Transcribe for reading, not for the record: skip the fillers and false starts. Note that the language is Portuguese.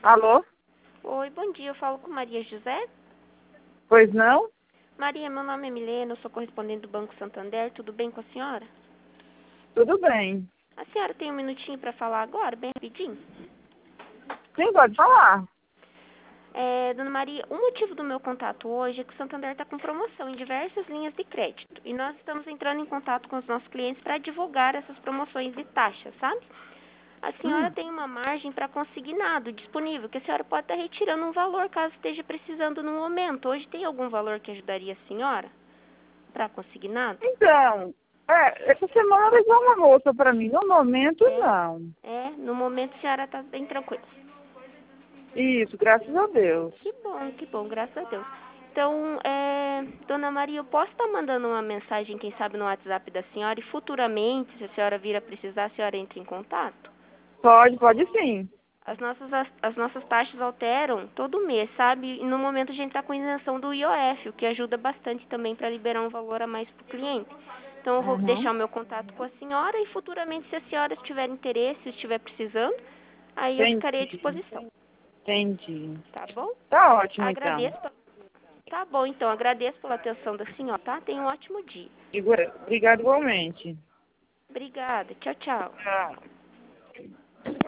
Alô? Oi, bom dia. Eu falo com Maria José. Pois não? Maria, meu nome é Milena, eu sou correspondente do Banco Santander. Tudo bem com a senhora? Tudo bem. A senhora tem um minutinho para falar agora, bem rapidinho? Sim, pode falar. Dona Maria, o motivo do meu contato hoje é que o Santander está com promoção em diversas linhas de crédito. E nós estamos entrando em contato com os nossos clientes para divulgar essas promoções de taxa, sabe? A senhora tem uma margem para consignado disponível, que a senhora pode estar retirando um valor caso esteja precisando no momento. Hoje tem algum valor que ajudaria a senhora para consignado? Então, essa semana levou uma moça para mim. No momento, não. No momento a senhora está bem tranquila. Isso, graças a Deus. Que bom, graças a Deus. Então, Dona Maria, eu posso estar mandando uma mensagem, quem sabe, no WhatsApp da senhora e futuramente, se a senhora vir a precisar, a senhora entra em contato? Pode sim. As nossas taxas alteram todo mês, sabe? E no momento a gente está com isenção do IOF, o que ajuda bastante também para liberar um valor a mais para o cliente. Então eu vou deixar o meu contato com a senhora e futuramente, se a senhora tiver interesse, se estiver precisando, aí eu ficarei à disposição. Entendi. Tá bom? Tá ótimo, então. Agradeço. Tá bom, então. Agradeço pela atenção da senhora, tá? Tenha um ótimo dia. Obrigado igualmente. Obrigada. Tchau, tchau. Tchau.